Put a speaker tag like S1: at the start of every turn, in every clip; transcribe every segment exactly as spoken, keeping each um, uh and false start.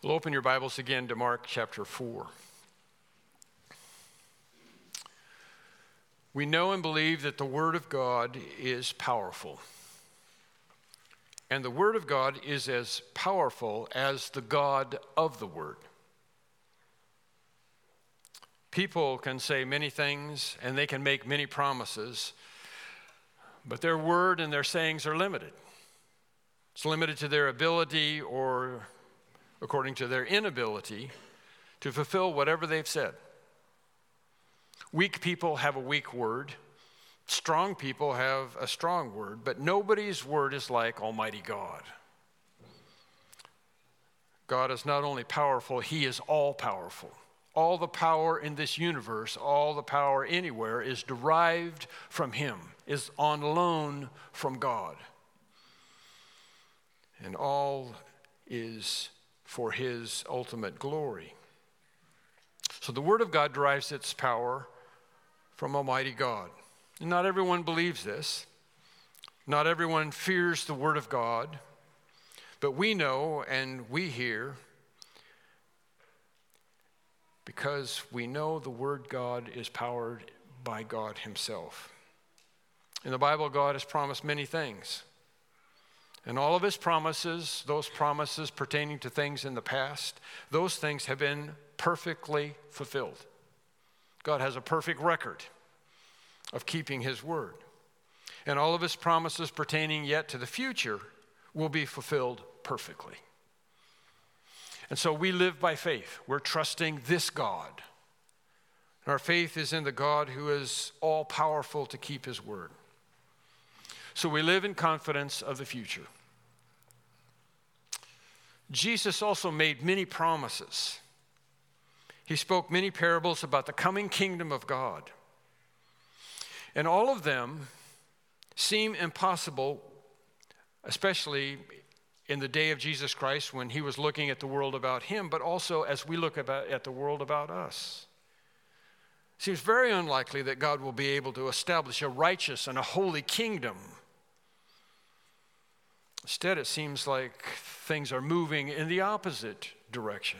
S1: We'll open your Bibles again to Mark chapter four. We know and believe that the Word of God is powerful. And the Word of God is as powerful as the God of the Word. People can say many things and they can make many promises, but their word and their sayings are limited. It's limited to their ability or according to their inability to fulfill whatever they've said. Weak people have a weak word. Strong people have a strong word, but nobody's word is like Almighty God. God is not only powerful, He is all-powerful. All the power in this universe, all the power anywhere is derived from Him, is on loan from God. And all is for His ultimate glory. So the Word of God derives its power from Almighty God. And not everyone believes this. Not everyone fears the Word of God. But we know and we hear because we know the Word God is powered by God Himself. In the Bible, God has promised many things. And all of His promises, those promises pertaining to things in the past, those things have been perfectly fulfilled. God has a perfect record of keeping His word. And all of His promises pertaining yet to the future will be fulfilled perfectly. And so we live by faith. We're trusting this God. And our faith is in the God who is all-powerful to keep His word. So we live in confidence of the future. Jesus also made many promises. He spoke many parables about the coming kingdom of God. And all of them seem impossible, especially in the day of Jesus Christ when He was looking at the world about Him, but also as we look about, at the world about us. It seems very unlikely that God will be able to establish a righteous and a holy kingdom. Instead, it seems like things are moving in the opposite direction.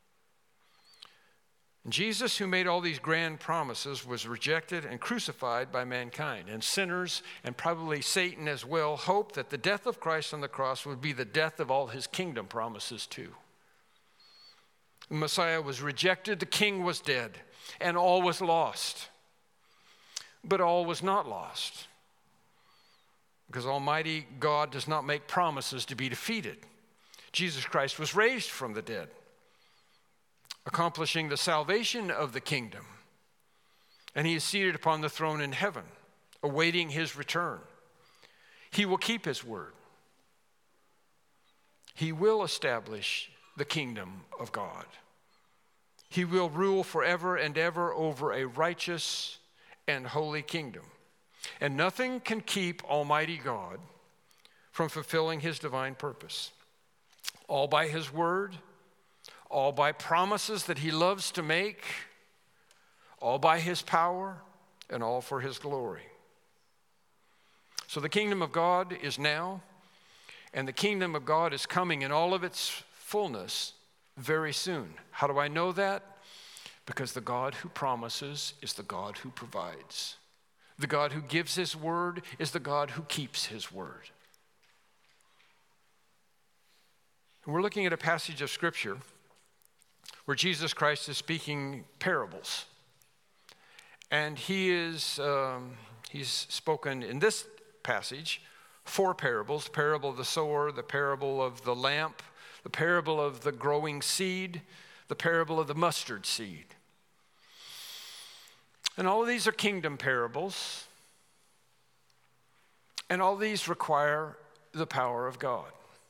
S1: Jesus, who made all these grand promises, was rejected and crucified by mankind. And sinners, and probably Satan as well, hoped that the death of Christ on the cross would be the death of all His kingdom promises too. The Messiah was rejected, the King was dead, and all was lost. But all was not lost, because Almighty God does not make promises to be defeated. Jesus Christ was raised from the dead, accomplishing the salvation of the kingdom. And He is seated upon the throne in heaven, awaiting His return. He will keep His word. He will establish the kingdom of God. He will rule forever and ever over a righteous and holy kingdom. And nothing can keep Almighty God from fulfilling His divine purpose. All by His word, all by promises that He loves to make, all by His power, and all for His glory. So the kingdom of God is now, and the kingdom of God is coming in all of its fullness very soon. How do I know that? Because the God who promises is the God who provides. The God who gives His word is the God who keeps His word. And we're looking at a passage of Scripture where Jesus Christ is speaking parables. And He is, um, He's spoken in this passage four parables: the parable of the sower, the parable of the lamp, the parable of the growing seed, the parable of the mustard seed. And all of these are kingdom parables. And all these require the power of God.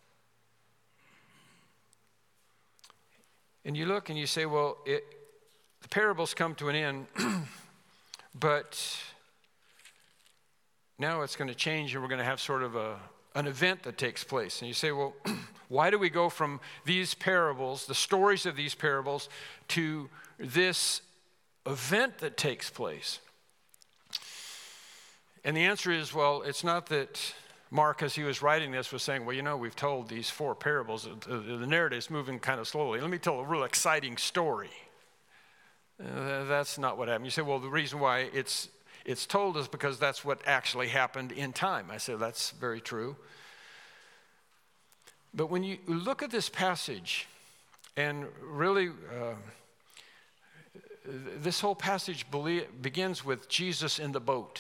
S1: And you look and you say, well, it, the parables come to an end, but now it's going to change and we're going to have sort of a, an event that takes place. And you say, well, why do we go from these parables, the stories of these parables, to this event that takes place? And the answer is, well, it's not that Mark, as he was writing this, was saying, well, you know, we've told these four parables. The, the narrative's moving kind of slowly. Let me tell a real exciting story. Uh, that's not what happened. You say, well, the reason why it's it's told is because that's what actually happened in time. I said, that's very true. But when you look at this passage, and really, uh, this whole passage begins with Jesus in the boat.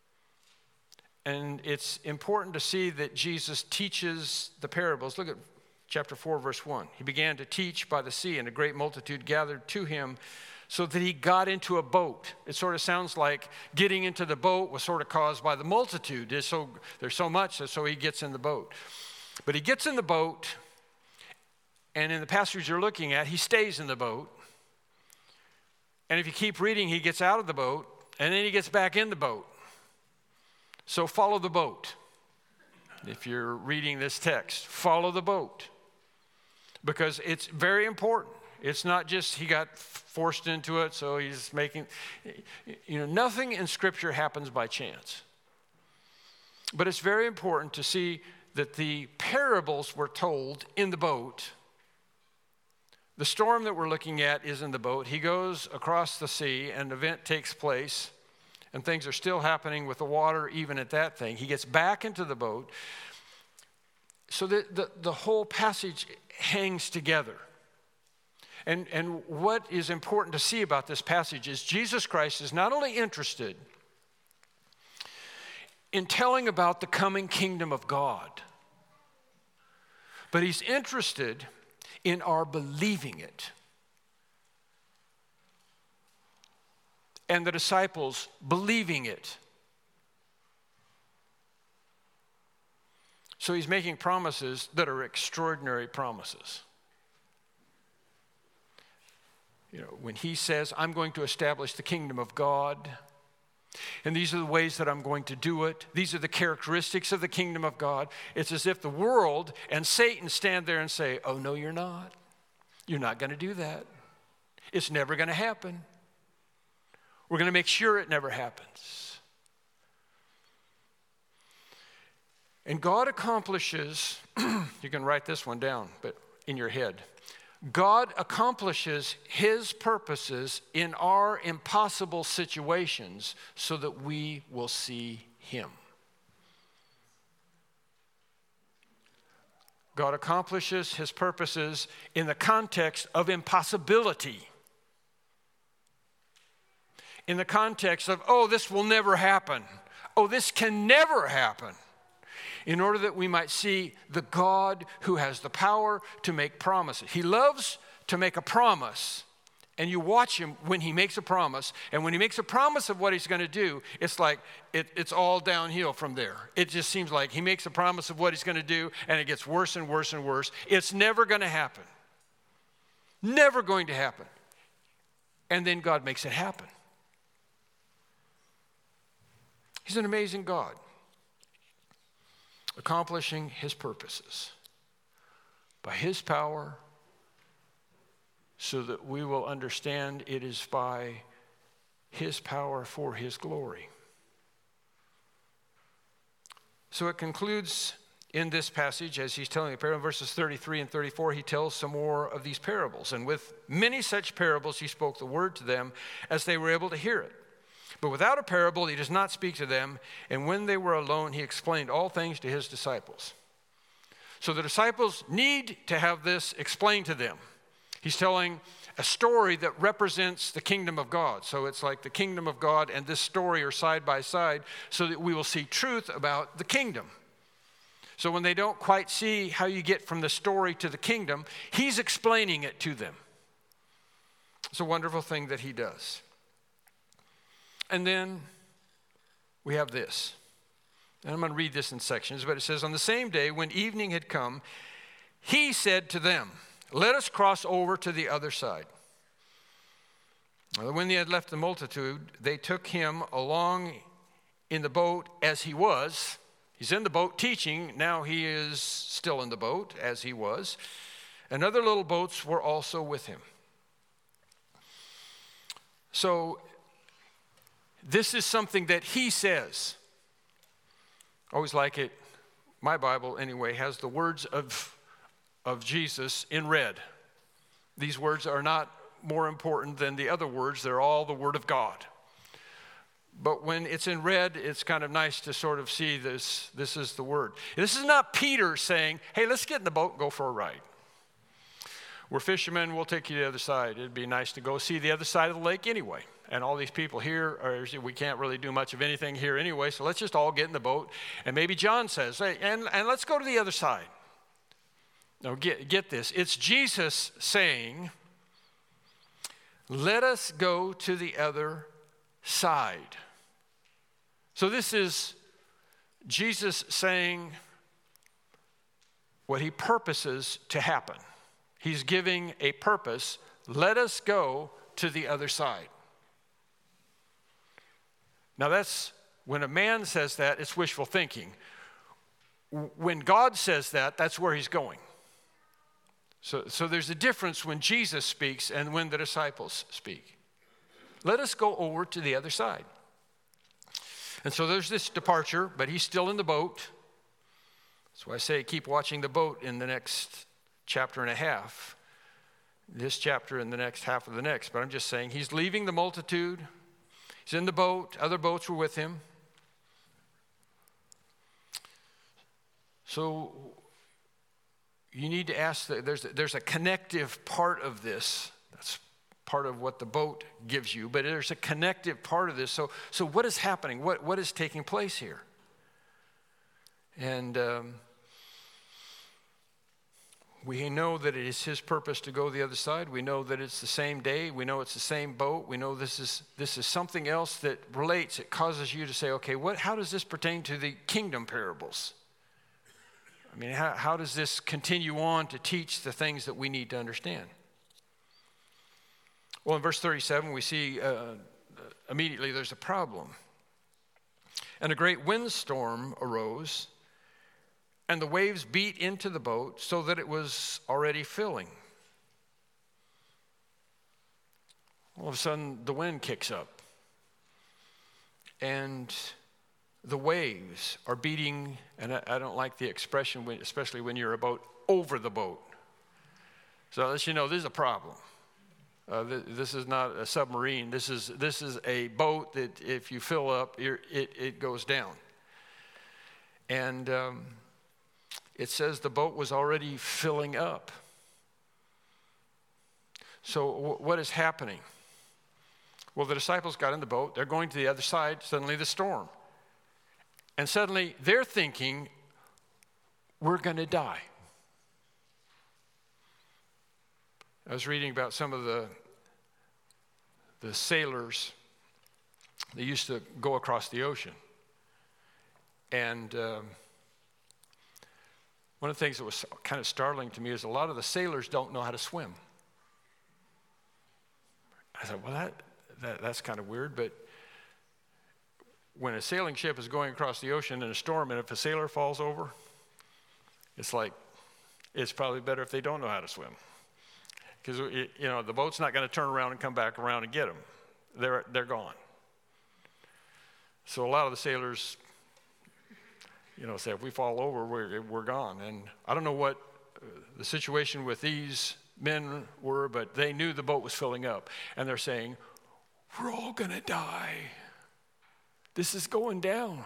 S1: And it's important to see that Jesus teaches the parables. Look at chapter four, verse one. He began to teach by the sea, and a great multitude gathered to him, so that he got into a boat. It sort of sounds like getting into the boat was sort of caused by the multitude. There's so, there's so much, so he gets in the boat. But he gets in the boat, and in the passage you're looking at, he stays in the boat. And if you keep reading, he gets out of the boat, and then he gets back in the boat. So follow the boat. If you're reading this text, follow the boat. Because it's very important. It's not just he got forced into it, so he's making, you know, nothing in Scripture happens by chance. But it's very important to see that the parables were told in the boat. The storm that we're looking at is in the boat. He goes across the sea, and an event takes place. And things are still happening with the water, even at that thing. He gets back into the boat. So that the, the whole passage hangs together. And, and what is important to see about this passage is Jesus Christ is not only interested in telling about the coming kingdom of God, but he's interested in our believing it. And the disciples believing it. So he's making promises that are extraordinary promises. You know, when he says, I'm going to establish the kingdom of God, and these are the ways that I'm going to do it, these are the characteristics of the kingdom of God, it's as if the world and Satan stand there and say, oh, no, you're not. You're not going to do that. It's never going to happen. We're going to make sure it never happens. And God accomplishes, you can write this one down, but in your head. God accomplishes his purposes in our impossible situations so that we will see him. God accomplishes his purposes in the context of impossibility. In the context of, oh, this will never happen. Oh, this can never happen. In order that we might see the God who has the power to make promises. He loves to make a promise. And you watch him when he makes a promise. And when he makes a promise of what he's going to do, it's like it, it's all downhill from there. It just seems like he makes a promise of what he's going to do, and it gets worse and worse and worse. It's never going to happen. Never going to happen. And then God makes it happen. He's an amazing God, accomplishing his purposes by his power, so that we will understand it is by his power for his glory. So it concludes in this passage, as he's telling the parable, verses thirty-three and thirty-four, he tells some more of these parables. And with many such parables, he spoke the word to them as they were able to hear it. But without a parable, he does not speak to them. And when they were alone, he explained all things to his disciples. So the disciples need to have this explained to them. He's telling a story that represents the kingdom of God. So it's like the kingdom of God and this story are side by side so that we will see truth about the kingdom. So when they don't quite see how you get from the story to the kingdom, he's explaining it to them. It's a wonderful thing that he does. And then we have this. And I'm going to read this in sections, but it says, on the same day when evening had come, he said to them, let us cross over to the other side. Well, when they had left the multitude, they took him along in the boat as he was. He's in the boat teaching. Now he is still in the boat as he was. And other little boats were also with him. So this is something that he says. I always like it my Bible anyway, has the words of, of Jesus in red. These words are not more important than the other words. They're all the Word of God. But when it's in red, it's kind of nice to sort of see this, this is the Word. This is not Peter saying, hey, let's get in the boat and go for a ride. We're fishermen, we'll take you to the other side. It'd be nice to go see the other side of the lake anyway. And all these people here, are, we can't really do much of anything here anyway, so let's just all get in the boat. And maybe John says, hey, and, and let's go to the other side. Now get, get this, it's Jesus saying, let us go to the other side. So this is Jesus saying what he purposes to happen. He's giving a purpose. Let us go to the other side. Now that's, when a man says that, it's wishful thinking. When God says that, that's where he's going. So, so there's a difference when Jesus speaks and when the disciples speak. Let us go over to the other side. And so there's this departure, but he's still in the boat. That's why I say keep watching the boat in the next chapter and a half. This chapter and the next half of the next. But I'm just saying he's leaving the multitude. He's in the boat. Other boats were with him. So you need to ask, that there's, there's a connective part of this. That's part of what the boat gives you, but there's a connective part of this. So, so what is happening? What, what is taking place here? And um, we know that it is his purpose to go the other side. We know that it's the same day. We know it's the same boat. We know this is this is something else that relates. It causes you to say, okay, what? How does this pertain to the kingdom parables? I mean, how, how does this continue on to teach the things that we need to understand? Well, in verse thirty-seven, we see uh, immediately there's a problem. And a great windstorm arose, and the waves beat into the boat so that it was already filling. All of a sudden, the wind kicks up, and the waves are beating, and I, I don't like the expression, when, especially when you're a boat, over the boat. So that lets you know this is a problem. Uh, th- this is not a submarine. This is this is a boat that if you fill up, it, it goes down. And um, it says the boat was already filling up. So w- what is happening? Well, the disciples got in the boat. They're going to the other side. Suddenly the storm. And suddenly they're thinking, we're going to die. I was reading about some of the, the sailors that used to go across the ocean. And um, one of the things that was kind of startling to me is a lot of the sailors don't know how to swim. I thought, well, that, that that's kind of weird, but when a sailing ship is going across the ocean in a storm, and if a sailor falls over, it's like, it's probably better if they don't know how to swim. Because, you know, the boat's not going to turn around and come back around and get them. They're, they're gone. So a lot of the sailors, you know, say, if we fall over, we're, we're gone. And I don't know what the situation with these men were, but they knew the boat was filling up. And they're saying, we're all going to die. This is going down.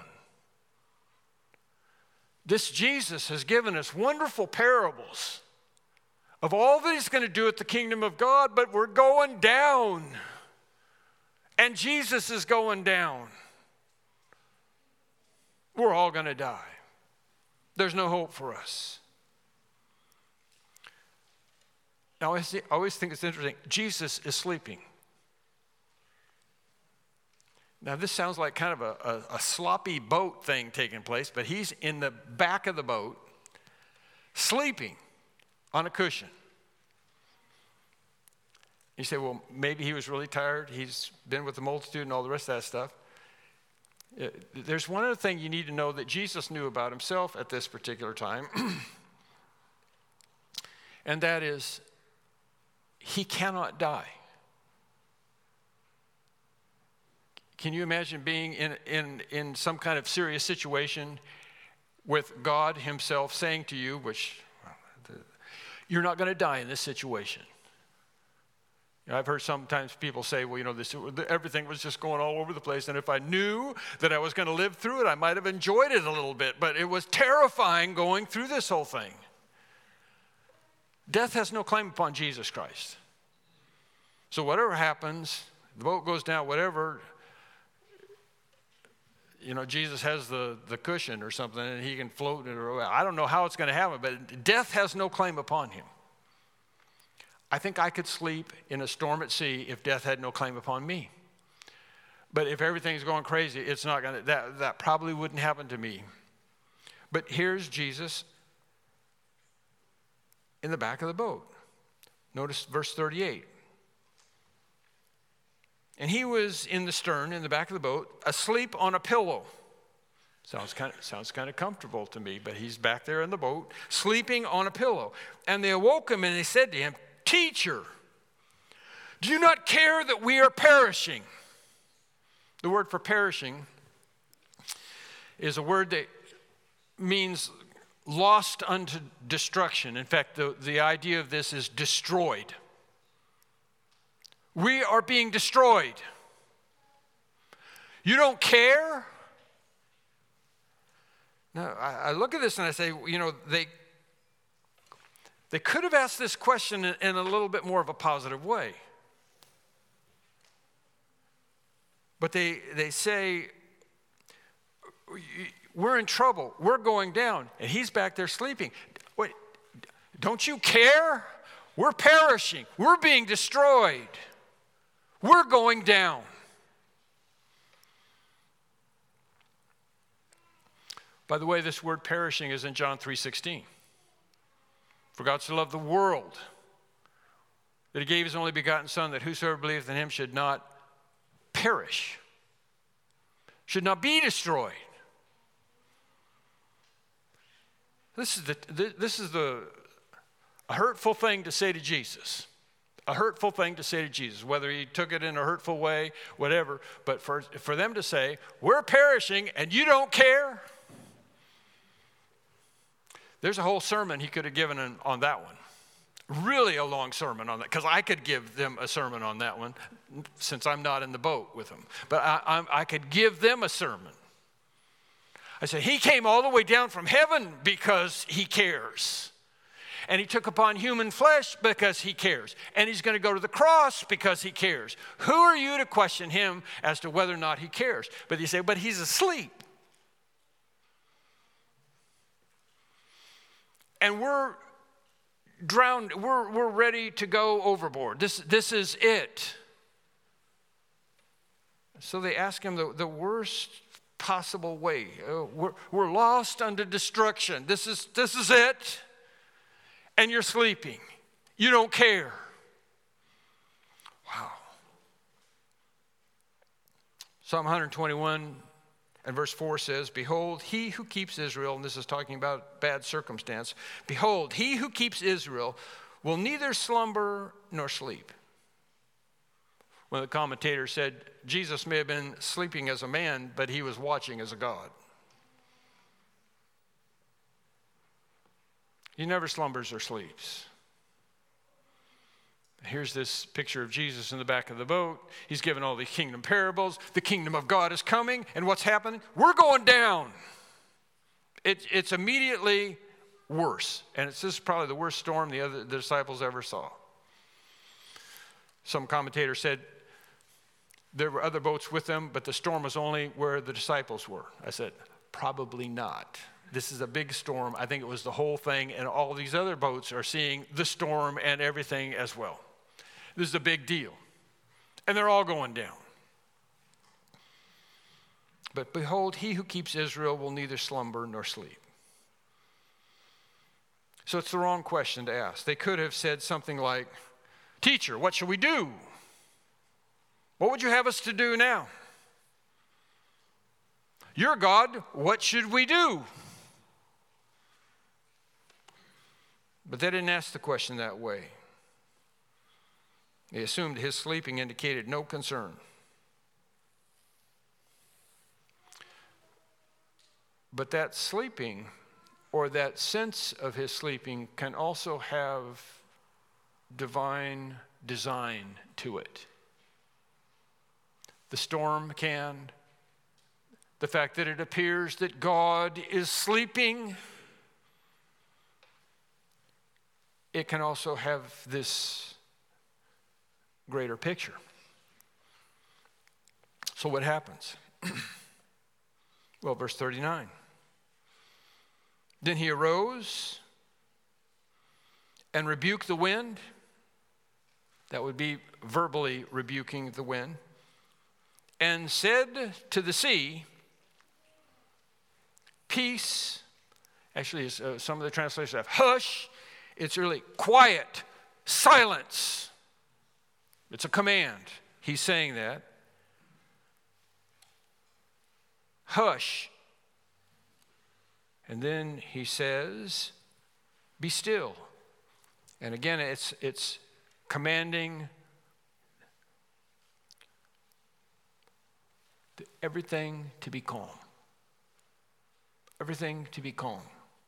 S1: This Jesus has given us wonderful parables of all that he's going to do at the kingdom of God, but we're going down. And Jesus is going down. We're all going to die. There's no hope for us. Now, I always think it's interesting. Jesus is sleeping. Now, this sounds like kind of a, a, a sloppy boat thing taking place, but he's in the back of the boat, sleeping on a cushion. You say, well, maybe he was really tired. He's been with the multitude and all the rest of that stuff. There's one other thing you need to know that Jesus knew about himself at this particular time, and that is he cannot die. Can you imagine being in, in, in some kind of serious situation with God himself saying to you, which you're not going to die in this situation. You know, I've heard sometimes people say, well, you know, this, everything was just going all over the place, and if I knew that I was going to live through it, I might have enjoyed it a little bit, but it was terrifying going through this whole thing. Death has no claim upon Jesus Christ. So whatever happens, the boat goes down, whatever, you know, Jesus has the, the cushion or something, and he can float it, or I don't know how it's going to happen, but death has no claim upon him. I think I could sleep in a storm at sea if death had no claim upon me. But if everything's going crazy, it's not going to, that, that probably wouldn't happen to me. But here's Jesus in the back of the boat. Notice verse thirty-eight. And he was in the stern, in the back of the boat, asleep on a pillow. Sounds kind of, sounds kind of comfortable to me, but he's back there in the boat, sleeping on a pillow. And they awoke him and they said to him, Teacher, do you not care that we are perishing? The word for perishing is a word that means lost unto destruction. In fact, the, the idea of this is destroyed. We are being destroyed. You don't care? Now, I, I look at this and I say, you know, they They could have asked this question in, in a little bit more of a positive way. But they, they say, we're in trouble. We're going down. And he's back there sleeping. Wait, don't you care? We're perishing. We're being destroyed. We're going down. By the way, this word perishing is in John three sixteen. For God so loved the world that he gave his only begotten Son, that whosoever believeth in him should not perish, should not be destroyed. This is the this is the a hurtful thing to say to Jesus. A hurtful thing to say to Jesus, whether he took it in a hurtful way, whatever. But for, for them to say, we're perishing and you don't care. There's a whole sermon he could have given on, on that one. Really a long sermon on that, because I could give them a sermon on that one since I'm not in the boat with them. But I, I, I could give them a sermon. I said, he came all the way down from heaven because he cares. And he took upon human flesh because he cares. And he's going to go to the cross because he cares. Who are you to question him as to whether or not he cares? But you say, but he's asleep. And we're drowned, we're, we're ready to go overboard. This, this is it. So they ask him the, the worst possible way. Uh, we're, we're lost unto destruction. This is, this is it. And you're sleeping. You don't care. Wow. Psalm one twenty-one and verse four says, Behold, he who keeps Israel, and this is talking about bad circumstance, behold, he who keeps Israel will neither slumber nor sleep. One of the commentators said, Jesus may have been sleeping as a man, but he was watching as a God. He never slumbers or sleeps. Here's this picture of Jesus in the back of the boat. He's given all the kingdom parables. The kingdom of God is coming. And what's happening? We're going down. It, it's immediately worse. And it's this is probably the worst storm the other the disciples ever saw. Some commentator said there were other boats with them, but the storm was only where the disciples were. I said, probably not. This is a big storm. I think it was the whole thing, and all these other boats are seeing the storm and everything as well. This is a big deal. And they're all going down. But behold, he who keeps Israel will neither slumber nor sleep. So it's the wrong question to ask. They could have said something like, Teacher, what shall we do? What would you have us to do now? You're God, what should we do? But they didn't ask the question that way. They assumed his sleeping indicated no concern. But that sleeping, or that sense of his sleeping, can also have divine design to it. The storm can. The fact that it appears that God is sleeping, it can also have this greater picture. So what happens? Well, verse thirty-nine. Then he arose and rebuked the wind. That would be verbally rebuking the wind. And said to the sea, peace. Actually, uh, some of the translations have hush. It's really quiet, silence. It's a command. He's saying that. Hush. And then he says, be still. And again, it's it's commanding everything to be calm. Everything to be calm.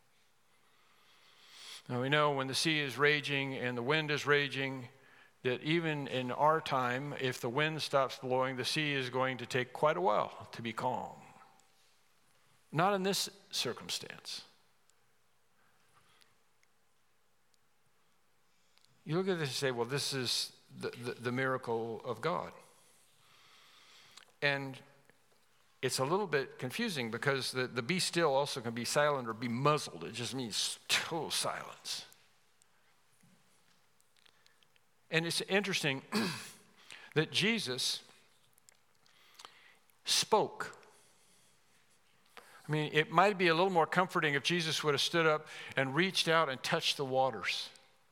S1: Now we know when the sea is raging and the wind is raging, that even in our time, if the wind stops blowing, the sea is going to take quite a while to be calm. Not in this circumstance. You look at this and say, well, this is the, the, the miracle of God. And it's a little bit confusing because the, the be still also can be silent or be muzzled. It just means total silence. And it's interesting that Jesus spoke. I mean, it might be a little more comforting if Jesus would have stood up and reached out and touched the waters.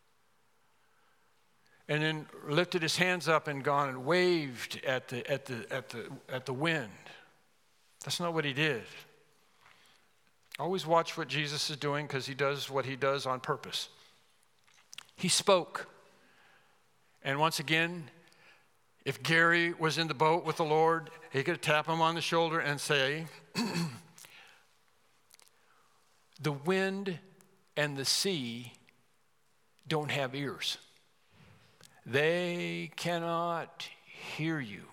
S1: And then lifted his hands up and gone and waved at the at the at the at the wind. That's not what he did. Always watch what Jesus is doing because he does what he does on purpose. He spoke. And once again, if Gary was in the boat with the Lord, he could tap him on the shoulder and say, the wind and the sea don't have ears. They cannot hear you.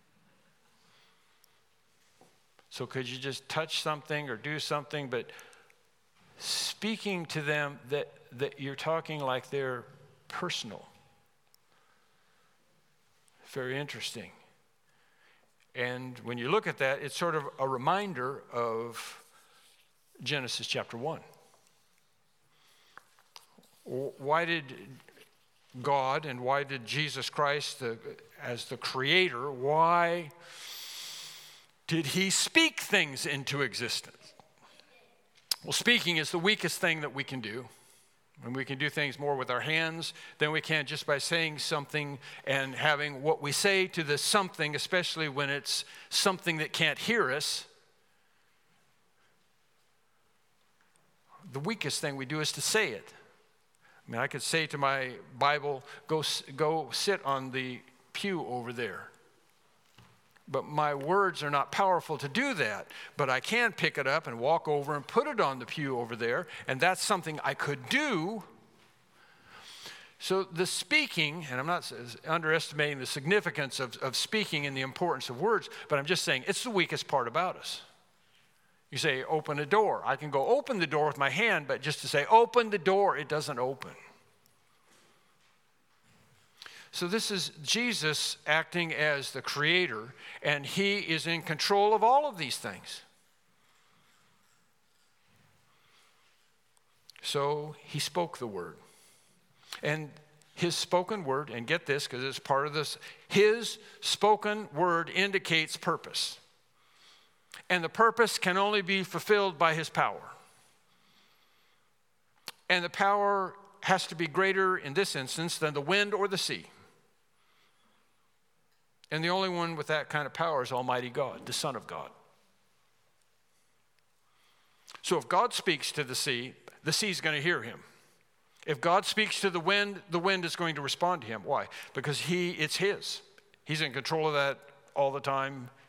S1: So could you just touch something or do something, but speaking to them that, that you're talking like they're personal. Very interesting. And when you look at that, it's sort of a reminder of Genesis chapter one. Why did God and why did Jesus Christ, the, as the creator, why did he speak things into existence? Well, speaking is the weakest thing that we can do. And we can do things more with our hands than we can just by saying something and having what we say to the something, especially when it's something that can't hear us. The weakest thing we do is to say it. I mean, I could say to my Bible, go, go sit on the pew over there. But my words are not powerful to do that. But I can pick it up and walk over and put it on the pew over there. And that's something I could do. So the speaking, and I'm not underestimating the significance of, of speaking and the importance of words, but I'm just saying it's the weakest part about us. You say, open a door. I can go open the door with my hand, but just to say, open the door, it doesn't open. So this is Jesus acting as the creator, and he is in control of all of these things. So he spoke the word. And his spoken word, and get this because it's part of this, his spoken word indicates purpose. And the purpose can only be fulfilled by his power. And the power has to be greater in this instance than the wind or the sea. And the only one with that kind of power is Almighty God, the Son of God. So if God speaks to the sea, the sea is going to hear him. If God speaks to the wind, the wind is going to respond to him. Why? Because he, it's his. He's in control of that all the time.